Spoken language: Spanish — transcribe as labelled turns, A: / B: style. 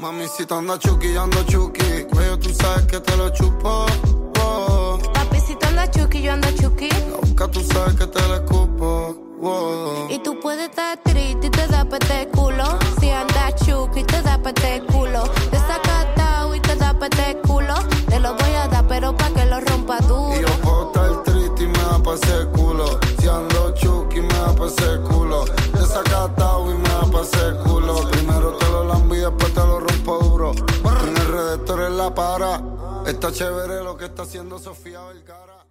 A: Mami, si tú andas chuki, yo ando chuki. Cuello, tú sabes que te lo chupo. Oh.
B: Papi, si tú andas chuki, yo ando chuki.
A: La boca, tú sabes que te la escupo. Oh.
B: Y tú puedes estar triste y te da pete culo. Si andas chuki, te da pete culo. Desacatado y te da pete culo. Te lo voy a dar, pero pa' que lo rompa duro.
A: Y yo puedo estar triste y me da pa' ese culo. Si ando chuki, me da pa' ese culo. Desacatado y me da pa' ese culo. Primero te lo lambo y después te lo rompo duro. En el redactor en la para. Está chévere lo que está haciendo Sofía Vergara.